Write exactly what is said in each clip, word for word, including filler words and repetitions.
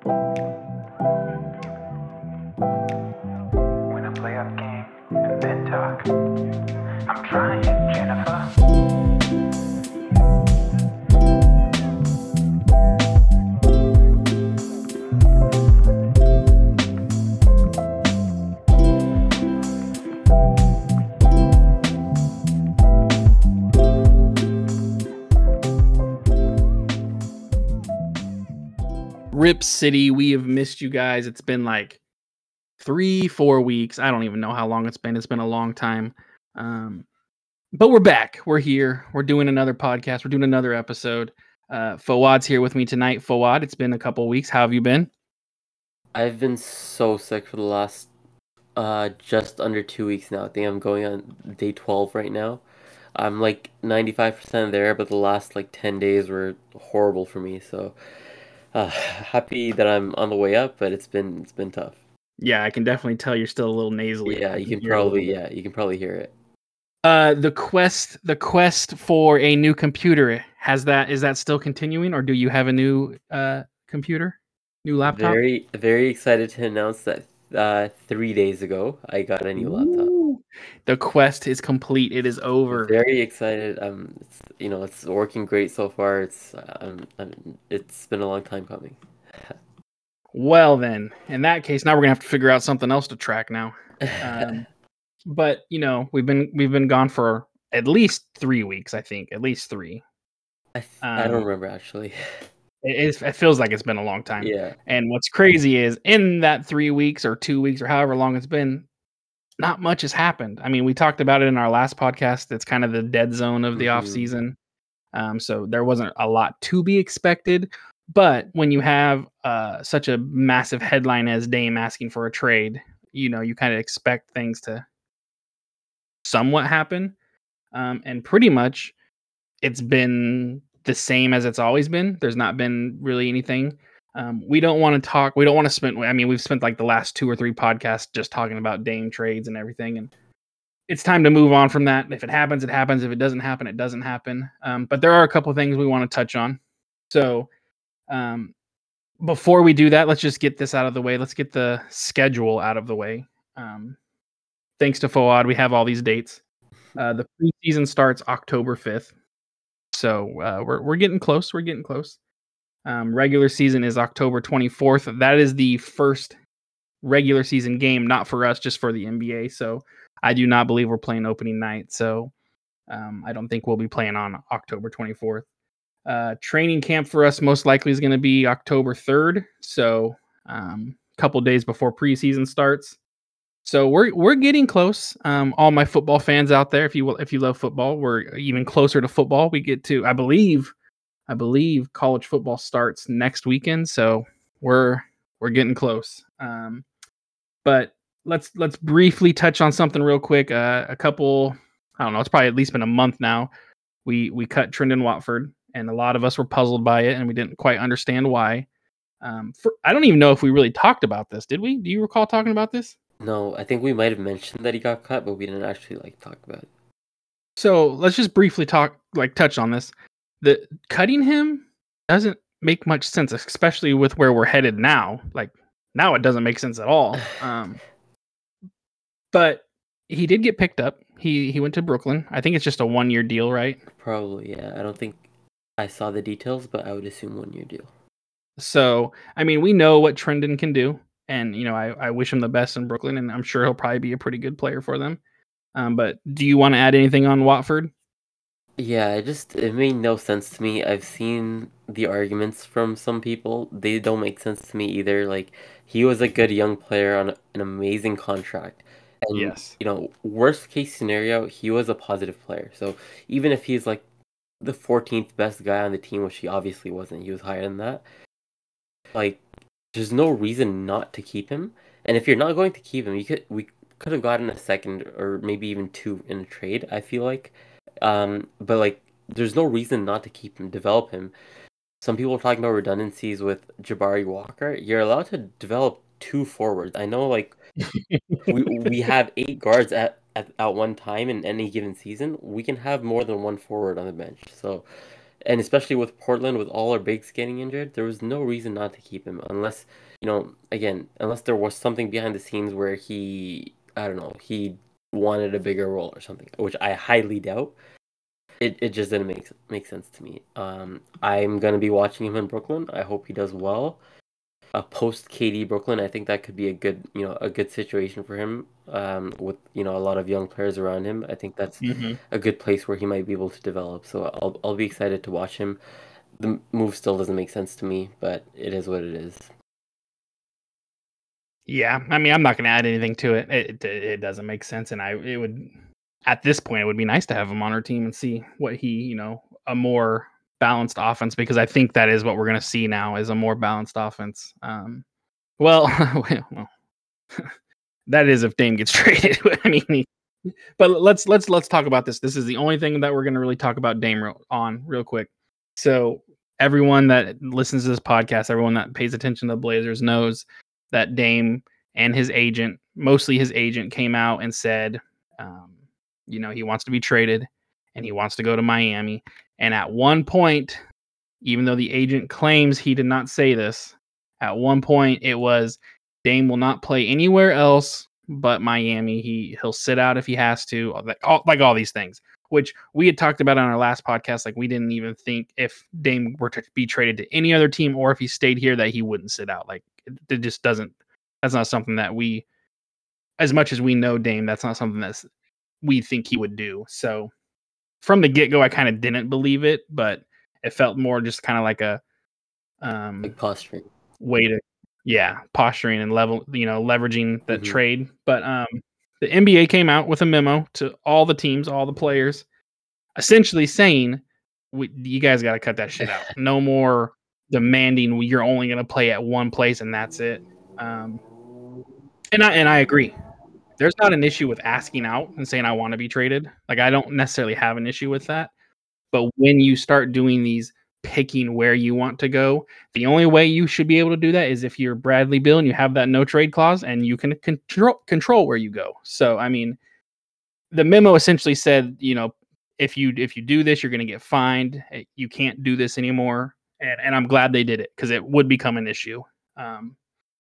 When I play our game and then talk, I'm trying, Jennifer. Rip City, we have missed you guys. It's been like three, four weeks. I don't even know how long it's been. It's been a long time. Um, but we're back. We're here. We're doing another podcast. We're doing another episode. Uh, Fawad's here with me tonight. Fawad, it's been a couple weeks. How have you been? I've been so sick for the last uh just under two weeks now. I think I'm going on day twelve right now. I'm like ninety-five percent there, but the last like ten days were horrible for me. So uh happy that I'm on the way up, but it's been it's been tough. Yeah, I can definitely tell you're still a little nasally. Yeah, I you can hear it a little probably bit. yeah, you can probably hear it. Uh, the quest, the quest for a new computer, has that is that still continuing, or do you have a new uh computer, new laptop? Very very excited to announce that uh three days ago I got a new laptop. Ooh, the quest is complete. It is over. Very excited. Um, it's you know it's working great so far. It's um, um it's been a long time coming. Well, then, in that case, now we're gonna have to figure out something else to track now. Um, but you know, we've been we've been gone for at least three weeks. I think at least three. I, th- I don't Um, remember actually. it, it's- it feels like it's been a long time. Yeah. And what's crazy is in that three weeks or two weeks or however long it's been, not much has happened. I mean, we talked about it in our last podcast. It's kind of the dead zone of the off Mhm. season. Um, so there wasn't a lot to be expected. But when you have uh, such a massive headline as Dame asking for a trade, you know, you kind of expect things to somewhat happen. Um, and pretty much it's been the same as it's always been. There's not been really anything. Um, we don't want to talk. We don't want to spend. I mean, we've spent like the last two or three podcasts just talking about Dame trades and everything, and it's time to move on from that. If it happens, it happens. If it doesn't happen, it doesn't happen. Um, but there are a couple of things we want to touch on. So um, before we do that, let's just get this out of the way. Let's get the schedule out of the way. Um, thanks to Fawad, we have all these dates. Uh, the preseason starts October fifth. So uh, we're we're getting close. We're getting close. Um, regular season is October twenty-fourth. That is the first regular season game, not for us, just for the N B A. So I do not believe we're playing opening night. So um, I don't think we'll be playing on October twenty-fourth. Uh, training camp for us most likely is going to be October third. So um, a couple days before preseason starts. So we're we're getting close. Um, all my football fans out there, if you if you love football, we're even closer to football. We get to, I believe, I believe college football starts next weekend. So we're we're getting close. Um, but let's let's briefly touch on something real quick. Uh, a couple, I don't know, it's probably at least been a month now. We we cut Trendon Watford, and a lot of us were puzzled by it, and we didn't quite understand why. Um, for, I don't even know if we really talked about this. Did we? Do you recall talking about this? No, I think we might have mentioned that he got cut, but we didn't actually like talk about it. So let's just briefly talk, like touch on this. The cutting him doesn't make much sense, especially with where we're headed now. Like now, it doesn't make sense at all. Um, but he did get picked up. He he went to Brooklyn. I think it's just a one year deal, right? Probably, yeah. I don't think I saw the details, but I would assume one year deal. So I mean, we know what Trendon can do, and you know, I, I wish him the best in Brooklyn, and I'm sure he'll probably be a pretty good player for them. Um, but do you want to add anything on Watford? Yeah, it just it made no sense to me. I've seen the arguments from some people. They don't make sense to me either. Like he was a good young player on an amazing contract. And Yes. you know, worst case scenario, he was a positive player. So even if he's like the fourteenth best guy on the team, which he obviously wasn't, he was higher than that. Like there's no reason not to keep him. And if you're not going to keep him, you could we could have gotten a second or maybe even two in a trade, I feel like. Um, but like, there's no reason not to keep him, develop him. Some people are talking about redundancies with Jabari Walker. You're allowed to develop two forwards. I know, like, we we have eight guards at, at, at one time in any given season. We can have more than one forward on the bench. So And especially with Portland, with all our bigs getting injured, there was no reason not to keep him unless, you know, again, unless there was something behind the scenes where he, I don't know, he wanted a bigger role or something, which I highly doubt. It it just didn't make make sense to me. Um, I'm gonna be watching him in Brooklyn. I hope he does well. A post K D Brooklyn, I think that could be a good, you know, a good situation for him. Um, with you know a lot of young players around him, I think that's Mm-hmm. a good place where he might be able to develop. So I'll I'll be excited to watch him. The move still doesn't make sense to me, but it is what it is. Yeah, I mean, I'm not going to add anything to it. It, it. it doesn't make sense, and I it would at this point it would be nice to have him on our team and see what he, you know, a more balanced offense, because I think that is what we're going to see now is a more balanced offense. Um, well, well, that is if Dame gets traded. I mean, he, but let's let's let's talk about this. This is the only thing that we're going to really talk about Dame real, on real quick. So everyone that listens to this podcast, everyone that pays attention to the Blazers knows that Dame and his agent, mostly his agent, came out and said, um, you know, he wants to be traded and he wants to go to Miami. And at one point, even though the agent claims he did not say this, at one point it was Dame will not play anywhere else but Miami. He he'll sit out if he has to, like all, like all these things, which we had talked about on our last podcast. Like we didn't even think if Dame were to be traded to any other team or if he stayed here that he wouldn't sit out. Like it, it just doesn't. That's not something that we, as much as we know Dame, that's not something that's we think he would do. So from the get go, I kind of didn't believe it, but it felt more just kind of like a um, Like posturing. way to, yeah, posturing and level, you know, leveraging the Mhm. trade. But um, the N B A came out with a memo to all the teams, all the players, essentially saying, we, you guys got to cut that shit out. No more demanding you're only going to play at one place and that's it. Um, and I and I agree. There's not an issue with asking out and saying I want to be traded. Like I don't necessarily have an issue with that. But when you start doing these picking where you want to go, the only way you should be able to do that is if you're Bradley Beal and you have that no trade clause and you can control control where you go. So I mean, the memo essentially said, you know, if you if you do this, you're going to get fined. You can't do this anymore. And and I'm glad they did it because it would become an issue. Um,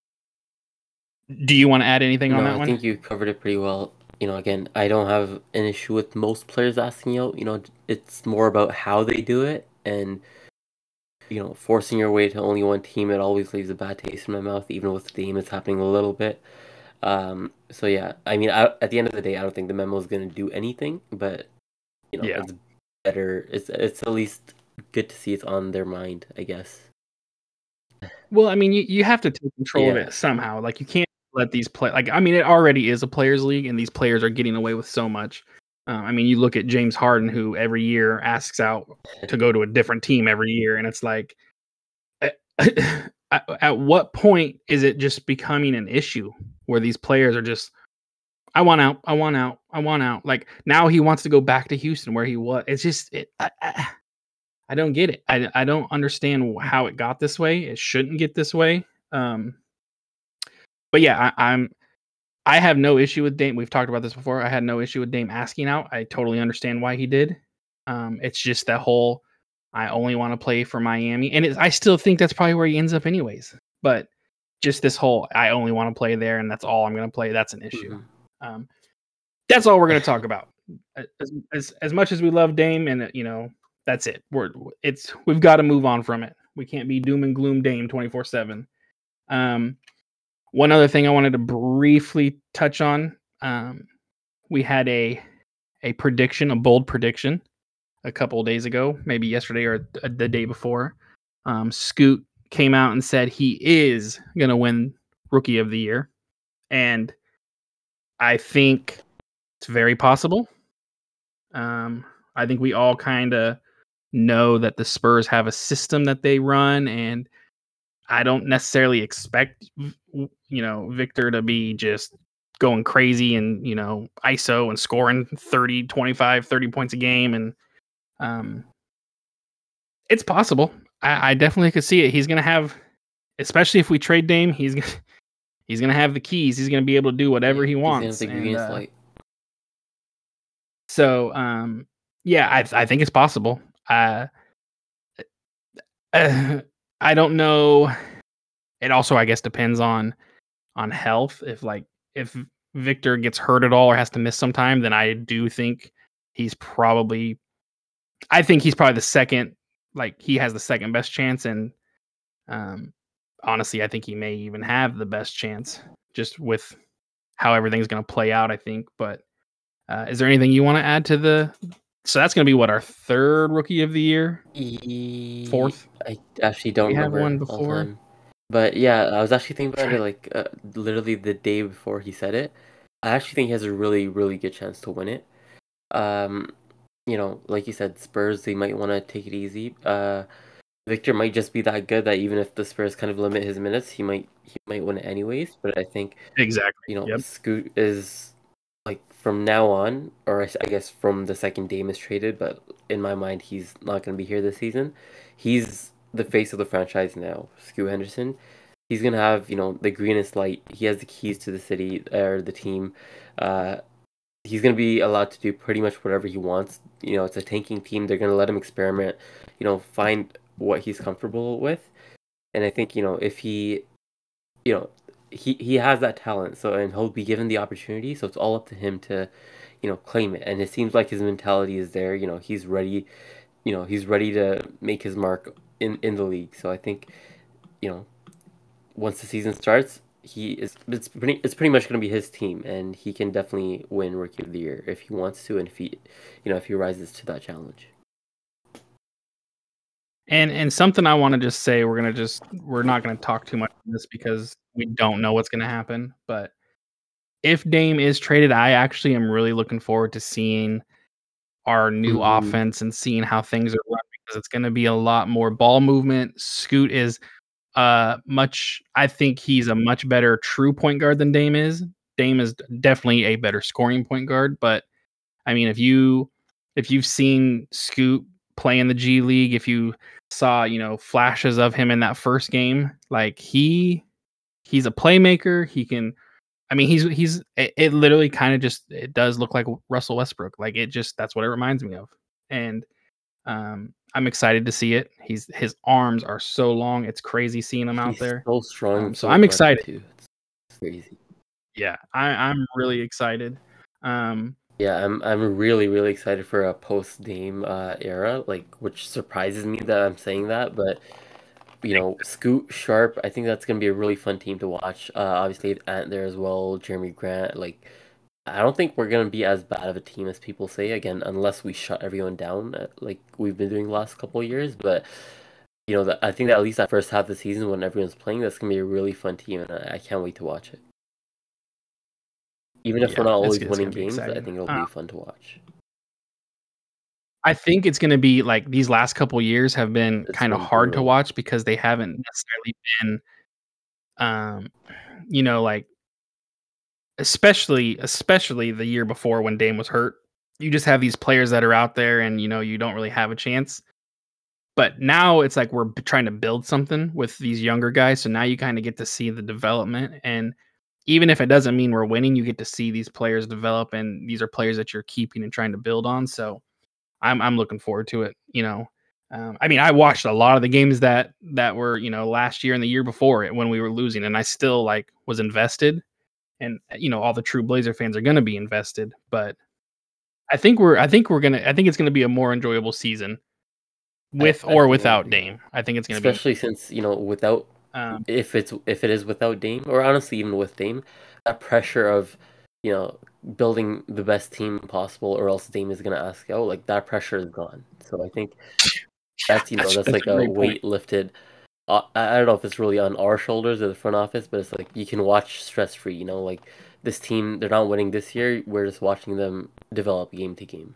do you want to add anything No, on that I one? think you covered it pretty well. You know, again, I don't have an issue with most players asking out. You know, it's more about how they do it, and you know, forcing your way to only one team. It always leaves a bad taste in my mouth. Even with Dame, it's happening a little bit. Um, so yeah, I mean, I, at the end of the day, I don't think the memo is going to do anything. But you know, Yeah. it's better. It's it's at least good to see it's on their mind, I guess. Well, I mean, you, you have to take control of Yeah. it somehow. Like you can't let these play. Like I mean, it already is a players' league, and these players are getting away with so much. Uh, I mean, you look at James Harden, who every year asks out to go to a different team every year, and it's like, at, at what point is it just becoming an issue where these players are just, I want out, I want out, I want out. Like now he wants to go back to Houston where he was. It's just, it, I, I, I don't get it. I, I don't understand how it got this way. It shouldn't get this way. Um, but yeah, I, I'm. I have no issue with Dame. We've talked about this before. I had no issue with Dame asking out. I totally understand why he did. Um, it's just that whole I only want to play for Miami, and it, I still think that's probably where he ends up anyways. But just this whole I only want to play there, and that's all I'm going to play. That's an issue. Mm-hmm. Um, that's all we're going to talk about. As, as as much as we love Dame, and you know. That's it. We're it's we've got to move on from it. We can't be doom and gloom Dame twenty-four seven. Um, one other thing I wanted to briefly touch on. Um, we had a a prediction, a bold prediction, a couple of days ago, maybe yesterday or the day before. Um, Scoot came out and said he is going to win Rookie of the Year, and I think it's very possible. Um, I think we all kind of know that the Spurs have a system that they run, and I don't necessarily expect, you know, Victor to be just going crazy and, you know, I S O and scoring thirty, twenty-five, thirty points a game. And um, it's possible. I, I definitely could see it. He's going to have, especially if we trade Dame, he's going to, he's going to have the keys. He's going to be able to do whatever yeah, he wants. He's gonna have the and, greenest uh, light. So, um, yeah, I, I think it's possible. Uh, Uh, I don't know. It also, I guess, depends on on health. If like if Victor gets hurt at all or has to miss some time, then I do think he's probably. I think he's probably the second. Like he has the second best chance, and um, honestly, I think he may even have the best chance just with how everything's going to play out. I think. But uh, is there anything you want to add to the? So that's going to be what our third rookie of the year. E- Fourth? I actually don't We have remember one all before? time. But yeah, I was actually thinking about it like uh, literally the day before he said it. I actually think he has a really, really good chance to win it. Um, you know, like you said, Spurs, they might want to take it easy. Uh, Victor might just be that good that even if the Spurs kind of limit his minutes, he might he might win it anyways. But I think Exactly. you know, Yep. Scoot is like from now on, or I s- I guess from the second Dame is traded, but in my mind, he's not going to be here this season. He's the face of the franchise now, Scoot Henderson. He's going to have, you know, the greenest light. He has the keys to the city or the team. Uh, he's going to be allowed to do pretty much whatever he wants. You know, it's a tanking team. They're going to let him experiment, you know, find what he's comfortable with. And I think, you know, if he, you know, he, he has that talent, so and he'll be given the opportunity, so it's all up to him to, you know, claim it. And it seems like his mentality is there. You know, he's ready. You know, he's ready to make his mark in in the league. So I think, you know, once the season starts, he is it's pretty it's pretty much going to be his team, and he can definitely win Rookie of the Year if he wants to, and if he, you know, if he rises to that challenge. And and something I want to just say, we're gonna just we're not gonna talk too much on this because we don't know what's gonna happen. But if Dame is traded, I actually am really looking forward to seeing our new Mhm. offense and seeing how things are run because it's gonna be a lot more ball movement. Scoot is uh much I think he's a much better true point guard than Dame is. Dame is definitely a better scoring point guard, but I mean, if you if you've seen Scoot play in the G League, if you saw, you know, flashes of him in that first game, like he he's a playmaker. He can I mean, he's he's it, it literally kind of just it does look like Russell Westbrook. Like it just that's what it reminds me of. And um I'm excited to see it. He's his arms are so long. It's crazy seeing him out He's there. so strong Um and so so I'm athletic excited. too. It's crazy. Yeah, I I'm really excited. Um Yeah, I'm I'm really really excited for a post Dame uh, era, like which surprises me that I'm saying that, but you know, Scoot Sharp, I think that's gonna be a really fun team to watch. Uh, obviously Ant there as well, Jeremy Grant. Like, I don't think we're gonna be as bad of a team as people say. Again, unless we shut everyone down, uh, like we've been doing the last couple of years. But you know, that I think that at least that first half of the season when everyone's playing, that's gonna be a really fun team, and I, I can't wait to watch it. Even if we're yeah, not it's always it's winning gonna be games, I exciting. think it'll Uh, be fun to watch. I think it's gonna be like these last couple years have been It's kinda been hard to brutal. watch because they haven't necessarily been, um, you know, like especially especially the year before when Dame was hurt. You just have these players that are out there and, you know, you don't really have a chance. But now it's like we're b trying to build something with these younger guys, so now you kinda get to see the development, and even if it doesn't mean we're winning, you get to see these players develop, and these are players that you're keeping and trying to build on, so I'm I'm looking forward to it, you know. Um, I mean, I watched a lot of the games that that were, you know, last year and the year before it when we were losing, and I still like was invested. And you know, all the true Blazer fans are going to be invested. But I think we're I think we're gonna I think it's going to be a more enjoyable season I, with I or think I without agree. Dame. I think it's going to be. Especially since, you know, without Um, if it's if it is without Dame, or honestly even with Dame, that pressure of, you know, building the best team possible or else Dame is gonna ask out, like that pressure is gone. So I think yeah, that's, you know, that's that's that's like a a great point. weight lifted. Uh, I I don't know if it's really on our shoulders or the front office, but it's like you can watch stress free, you know, like this team, they're not winning this year. We're just watching them develop game to game.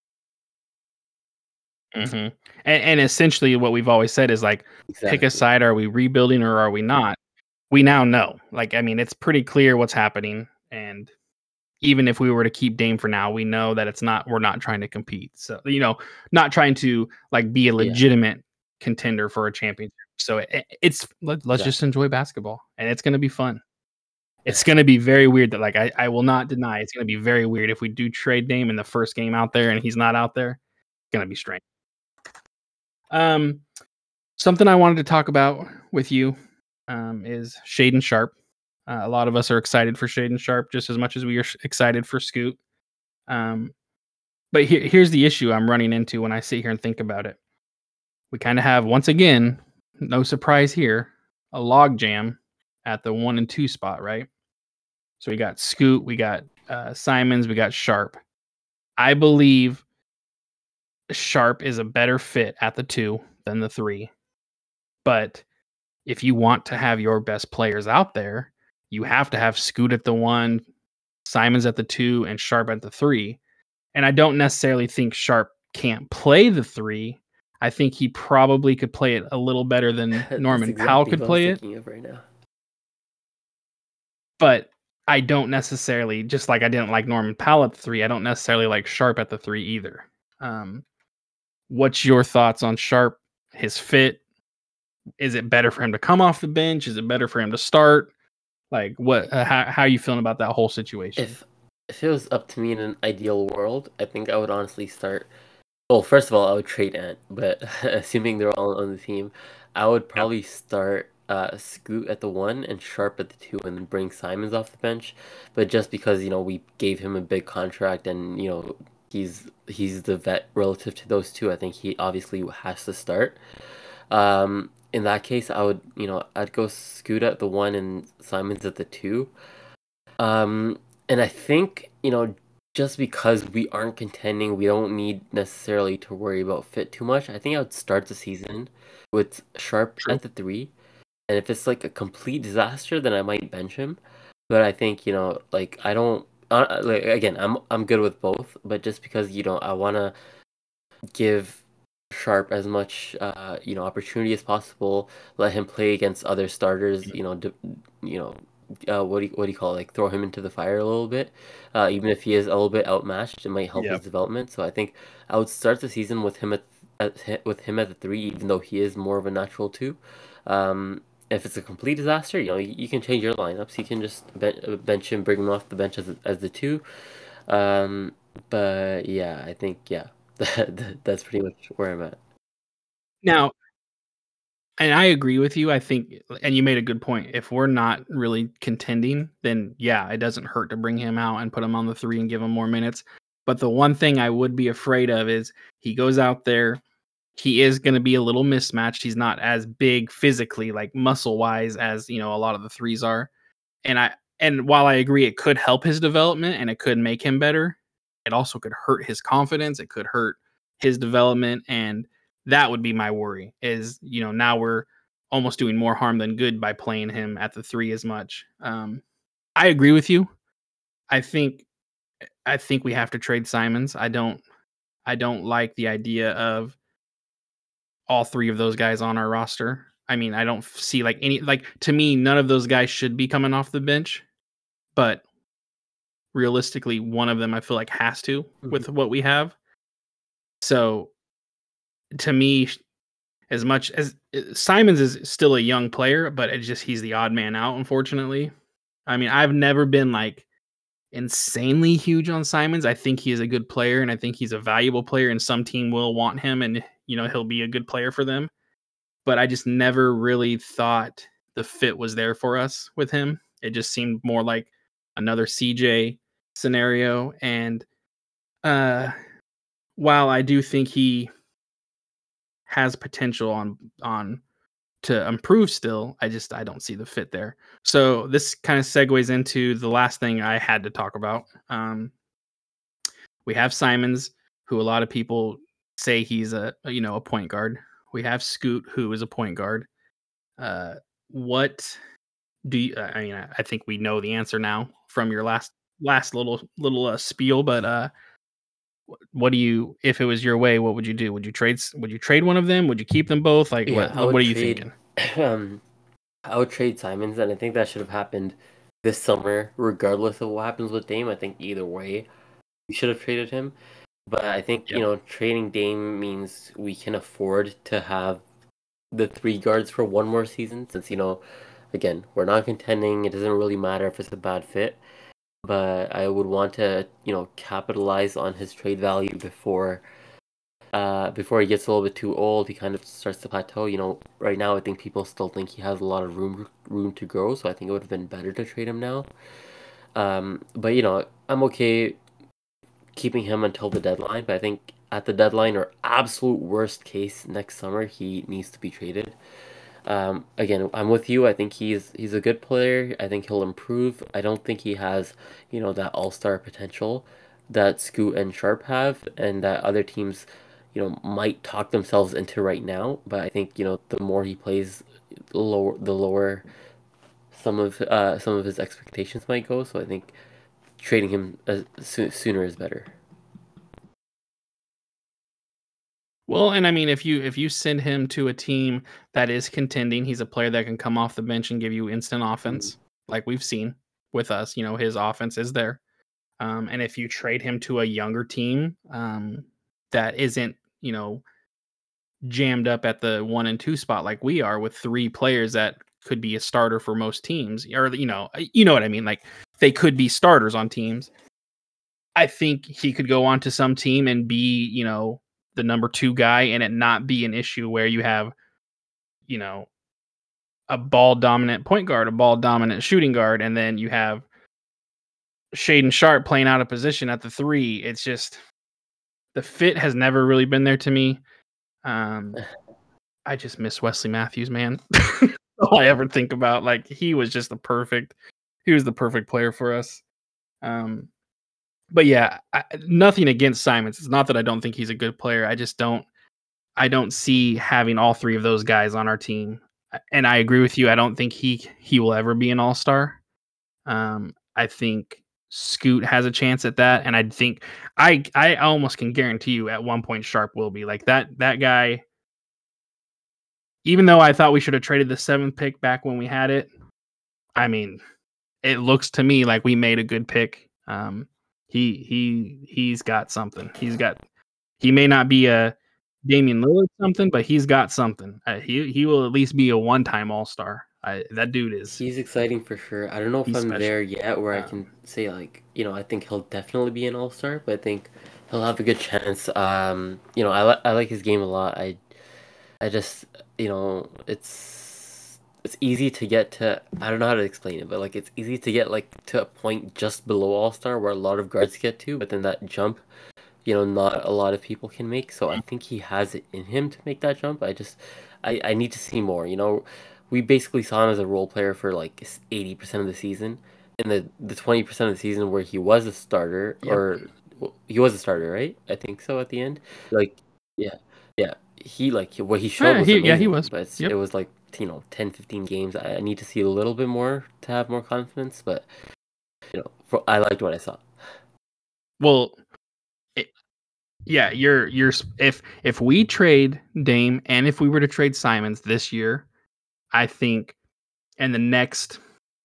hmm And, and essentially, what we've always said is like, pick a Exactly. side. Are we rebuilding or are we not? We now know. Like, I mean, it's pretty clear what's happening, and even if we were to keep Dame for now, we know that it's not we're not trying to compete. So, you know, not trying to like be a Yeah, legitimate contender for a championship. So it, it's let, let's just exactly. enjoy basketball and it's going to be fun. It's going to be very weird that like I, I will not deny it's going to be very weird if we do trade Dame in the first game out there and he's not out there. It's going to be strange. Um something I wanted to talk about with you um, is Shaden Sharp. Uh, a lot of us are excited for Shaden Sharp just as much as we are sh- excited for Scoot. Um, but here, here's the issue I'm running into when I sit here and think about it. We kind of have, once again, no surprise here, a log jam at the one and two spot, right? So we got Scoot, we got uh, Simons, we got Sharp. I believe Sharp is a better fit at the two than the three. But if you want to have your best players out there, you have to have Scoot at the one, Simons at the two, and Sharp at the three. And I don't necessarily think Sharp can't play the three. I think he probably could play it a little better than That's Norman exactly Powell could what I was play it. thinking of right now. But I don't necessarily, just like I didn't like Norman Powell at the three, I don't necessarily like Sharp at the three either. Um, what's your thoughts on Sharp, his fit? Is it better for him to come off the bench? Is it better for him to start? Like, what? Uh, how how are you feeling about that whole situation? If if it was up to me in an ideal world, I think I would honestly start. Well, first of all, I would trade Ant, but assuming they're all on the team, I would probably start uh, Scoot at the one and Sharp at the two, and then bring Simons off the bench. But just because you know we gave him a big contract, and you know he's he's the vet relative to those two, I think he obviously has to start. Um, in that case, I would you know I'd go Scoot at the one and Simons at the two. Um, and I think you know just because we aren't contending, we don't need necessarily to worry about fit too much. I think I would start the season with Sharp True. at the three, and if it's like a complete disaster, then I might bench him. But I think you know, like I don't, uh, like again, I'm I'm good with both, but just because you know I want to give Sharp as much uh you know opportunity as possible, let him play against other starters, you know, d- you know uh, what do you, what do you call it? Like throw him into the fire a little bit, uh, even if he is a little bit outmatched, it might help Yep. his development. So I think I would start the season with him at, at hi- with him at the three, even though he is more of a natural two. Um, if it's a complete disaster, you know you, you can change your lineups. You can just ben- uh, bench him, bring him off the bench as as the two. Um, but yeah, I think yeah, that, that that's pretty much where I'm at. Now, and I agree with you. I think, and you made a good point. If we're not really contending, then yeah, it doesn't hurt to bring him out and put him on the three and give him more minutes. But the one thing I would be afraid of is he goes out there, he is going to be a little mismatched. He's not as big physically, like muscle wise, as you know a lot of the threes are. And I and while I agree it could help his development and it could make him better, it also could hurt his confidence. It could hurt his development, and that would be my worry. Is you know now we're almost doing more harm than good by playing him at the three as much. Um, I agree with you. I think I think we have to trade Simons. I don't I don't like the idea of all three of those guys on our roster. I mean, I don't f- see like any like to me none of those guys should be coming off the bench, but realistically one of them I feel like has to with what we have. So to me sh- as much as uh, Simons is still a young player, but it's just he's the odd man out unfortunately. I mean, I've never been like insanely huge on Simons. I think he is a good player and I think he's a valuable player and some team will want him and you know he'll be a good player for them. But I just never really thought the fit was there for us with him. It just seemed more like another C J scenario. And uh, while I do think he has potential on on to improve still, I just I don't see the fit there. So this kind of segues into the last thing I had to talk about. Um, we have Simons, who a lot of people say he's a you know a point guard. We have Scoot, who is a point guard. Uh, what do you? I mean, I I think we know the answer now from your last last little little uh, spiel. But uh, wh- what do you? If it was your way, what would you do? Would you trade? s- Would you trade one of them? Would you keep them both? Like, Yeah, what? I What would are you trade. thinking? Um, I would trade Simons, and I think that should have happened this summer, regardless of what happens with Dame. I think either way, we should have traded him. But I think you Yep. know trading Dame means we can afford to have the three guards for one more season, since you know, again, we're not contending. It doesn't really matter if it's a bad fit. But I would want to, you know, capitalize on his trade value before uh, before he gets a little bit too old, he kind of starts to plateau. You know, right now I think people still think he has a lot of room room to grow, so I think it would have been better to trade him now. Um, but you know, I'm okay keeping him until the deadline. But I think at the deadline or absolute worst case next summer, he needs to be traded. Um, again, I'm with you. I think he's he's a good player. I think he'll improve. I don't think he has, you know, that all-star potential that Scoot and Sharp have, and that other teams, you know, might talk themselves into right now. But I think, you know, the more he plays, the lower the lower some of uh some of his expectations might go. So I think trading him as soo- sooner is better. Well, and I mean, if you if you send him to a team that is contending, he's a player that can come off the bench and give you instant offense, like we've seen with us. You know, his offense is there. Um, and if you trade him to a younger team um, that isn't, you know, jammed up at the one and two spot like we are with three players that could be a starter for most teams, or you know, you know what I mean. Like they could be starters on teams. I think he could go on to some team and be, you know, the number two guy and it not be an issue where you have, you know, a ball dominant point guard, a ball dominant shooting guard, and then you have Shaedon Sharpe playing out of position at the three. It's just the fit has never really been there to me. Um, I just miss Wesley Matthews, man. All I ever think about. Like he was just the perfect, he was the perfect player for us. Um, but yeah, I, nothing against Simons. It's not that I don't think he's a good player. I just don't. I don't see having all three of those guys on our team. And I agree with you. I don't think he he will ever be an all-star. Um, I think Scoot has a chance at that, and I think I I almost can guarantee you at one point Sharp will be like that. That guy. Even though I thought we should have traded the seventh pick back when we had it, I mean, it looks to me like we made a good pick. Um, he he he's got something. He's got. He may not be a Damian Lillard something, but he's got something. Uh, he he will at least be a one-time All-Star. I, that dude is. He's exciting for sure. I don't know if He's I'm special. there yet where I Um, can say like, you know, I think he'll definitely be an all-star, but I think he'll have a good chance. Um, you know, I li- I like his game a lot. I I just, you know, it's it's easy to get to, I don't know how to explain it, but like it's easy to get like to a point just below all-star where a lot of guards get to, but then that jump, you know, not a lot of people can make. So I think he has it in him to make that jump. I just, I, I need to see more. You know, we basically saw him as a role player for like eighty percent of the season. In the, the twenty percent of the season where he was a starter, Yep. or well, he was a starter, right? I think so at the end. Like, yeah, yeah. He, like, what he showed yeah, was he amazing. yeah he was. But it's, Yep. it was like, you know, ten, fifteen games. I, I need to see a little bit more to have more confidence. But, you know, for, I liked what I saw. Well, it, yeah, you're you're if if we trade Dame and if we were to trade Simons this year, I think in the next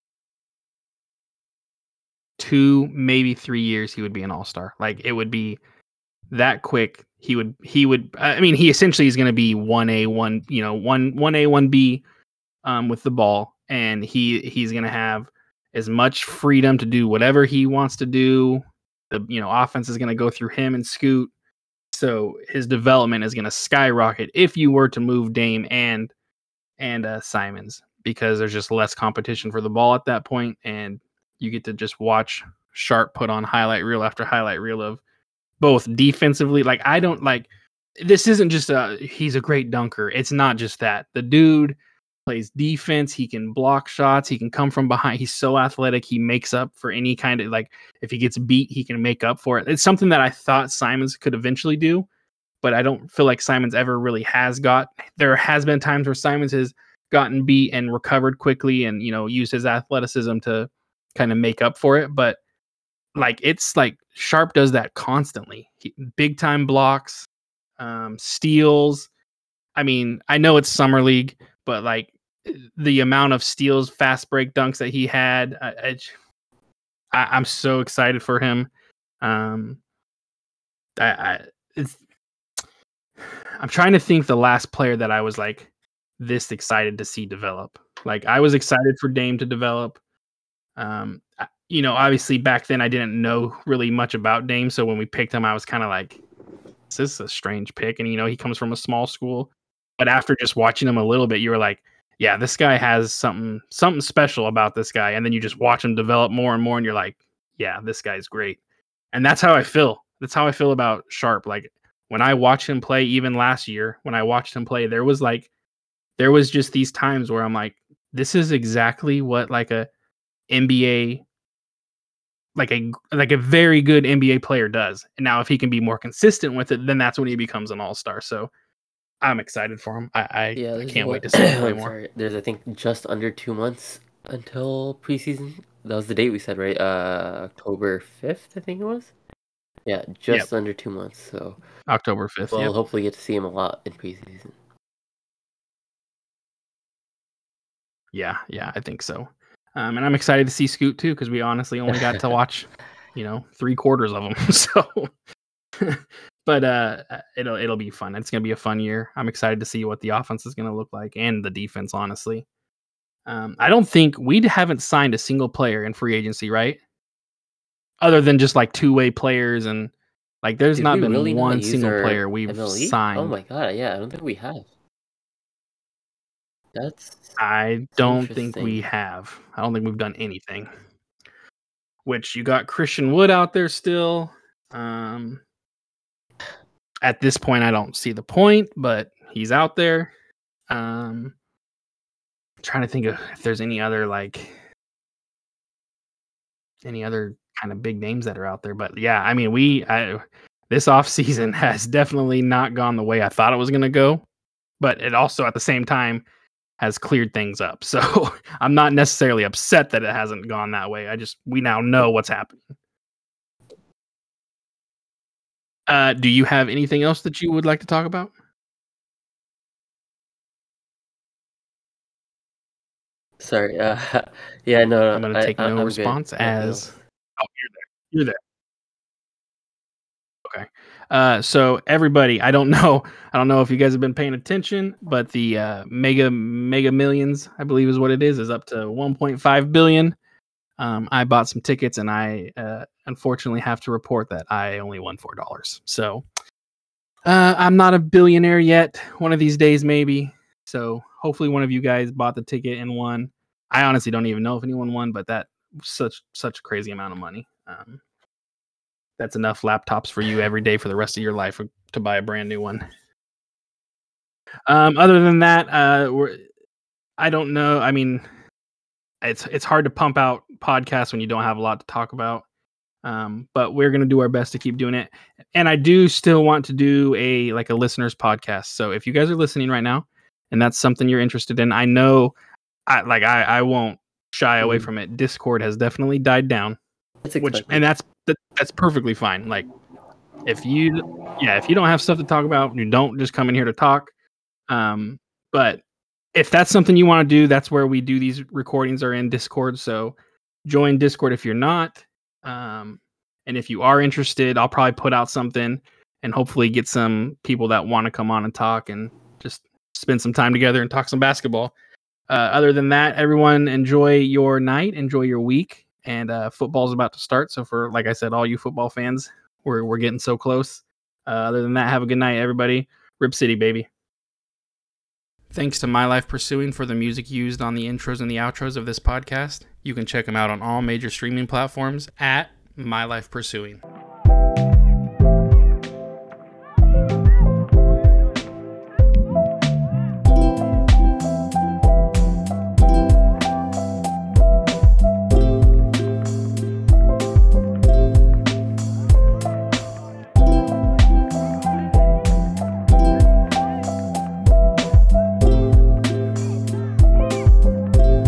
two maybe three years he would be an all-star. Like it would be that quick. He would he would I mean he essentially is going to be one A one, you know, one one A one B um with the ball, and he he's going to have as much freedom to do whatever he wants to do. The you know offense is going to go through him and Scoot. So his development is going to skyrocket if you were to move Dame and and uh, Simons, because there's just less competition for the ball at that point, and you get to just watch Sharp put on highlight reel after highlight reel of both defensively. Like I don't like this isn't just a he's a great dunker. It's not just that. The dude plays defense. He can block shots. He can come from behind. He's so athletic. He makes up for any kind of like if he gets beat, he can make up for it. It's something that I thought Simons could eventually do, but I don't feel like Simons ever really has got. There has been times where Simons has gotten beat and recovered quickly and, you know, used his athleticism to kind of make up for it. But like, it's like Sharp does that constantly. He, big time blocks, um, steals. I mean, I know it's summer league, but like the amount of steals, fast break dunks that he had, I, I, I'm so excited for him. Um, I, I it's, I'm trying to think the last player that I was like this excited to see develop. Like I was excited for Dame to develop. Um, you know, obviously back then I didn't know really much about Dame, so when we picked him, I was kind of like, this is a strange pick. And, you know, he comes from a small school. But after just watching him a little bit, you were like, yeah, this guy has something something special about this guy. And then you just watch him develop more and more, and you're like, yeah, this guy's great. And that's how I feel. That's how I feel about Sharp. Like, when I watch him play, even last year, when I watched him play, there was like, there was just these times where I'm like, this is exactly what like a N B A, like a like a very good N B A player does. And now if he can be more consistent with it, then that's when he becomes an all-star. So I'm excited for him. I, I, Yeah, I there's can't what- wait to see him play I'm more. sorry, there's I think just under two months until preseason. That was the date we said, right? Uh, October fifth, I think it was. Yeah, just under two months. So October fifth. we'll Yep. hopefully get to see him a lot in preseason. Yeah, yeah, I think so. Um, and I'm excited to see Scoot too, because we honestly only got to watch, you know, three quarters of them. So, but uh, it'll it'll be fun. It's gonna be a fun year. I'm excited to see what the offense is gonna look like and the defense. Honestly, um, I don't think we haven't signed a single player in free agency, right? Other than just like two way players and like, there's Did not we been really not one use single our player we've M L E? signed. Oh my god, yeah, I don't think we have. That's I don't think we interesting. have. I don't think we've done anything. Which you got Christian Wood out there still. Um, at this point, I don't see the point, but he's out there. Um, trying to think of if there's any other like any other kind of big names that are out there. But yeah, I mean, we I, this offseason has definitely not gone the way I thought it was going to go, but it also at the same time has cleared things up. So I'm not necessarily upset that it hasn't gone that way. I just, we now know what's happening. Uh, do you have anything else that you would like to talk about? Sorry. Uh, yeah, no, I'm no, going to I, take I, no I'm good. response Nothing as, else. oh, you're there. You're there. Okay. Uh, so everybody, I don't know, I don't know if you guys have been paying attention, but the uh, Mega Mega Millions, I believe is what it is, is up to one point five billion. Um, I bought some tickets, and I uh, unfortunately have to report that I only won four dollars. So uh, I'm not a billionaire yet. One of these days, maybe. So hopefully, one of you guys bought the ticket and won. I honestly don't even know if anyone won, but that such such a crazy amount of money. Um, that's enough laptops for you every day for the rest of your life to buy a brand new one. Um, other than that, uh, we're, I don't know. I mean, it's it's hard to pump out podcasts when you don't have a lot to talk about. Um, but we're gonna do our best to keep doing it. And I do still want to do a like a listeners podcast. So if you guys are listening right now, and that's something you're interested in, I know, I like I I won't shy away Mhm. from it. Discord has definitely died down. It's Which expected. and that's that, that's perfectly fine. Like if you yeah, if you don't have stuff to talk about, you don't just come in here to talk. Um, but if that's something you want to do, that's where we do these recordings are in Discord. So join Discord if you're not. Um, and if you are interested, I'll probably put out something and hopefully get some people that want to come on and talk and just spend some time together and talk some basketball. Uh, other than that, everyone enjoy your night, enjoy your week. And uh, football's about to start. So for, like I said, all you football fans, we're we're getting so close. Uh, other than that, have a good night, everybody. Rip City, baby. Thanks to My Life Pursuing for the music used on the intros and the outros of this podcast. You can check them out on all major streaming platforms at My Life Pursuing.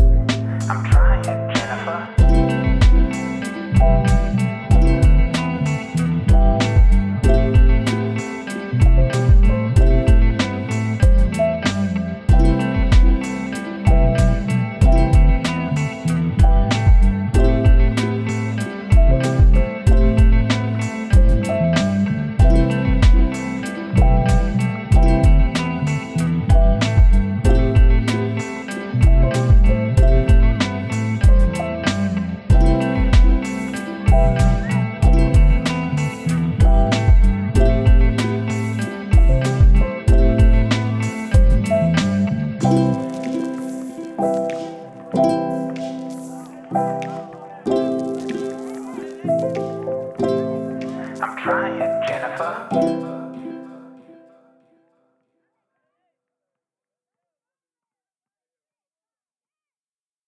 I'm trying, Jennifer. I'm trying, Jennifer.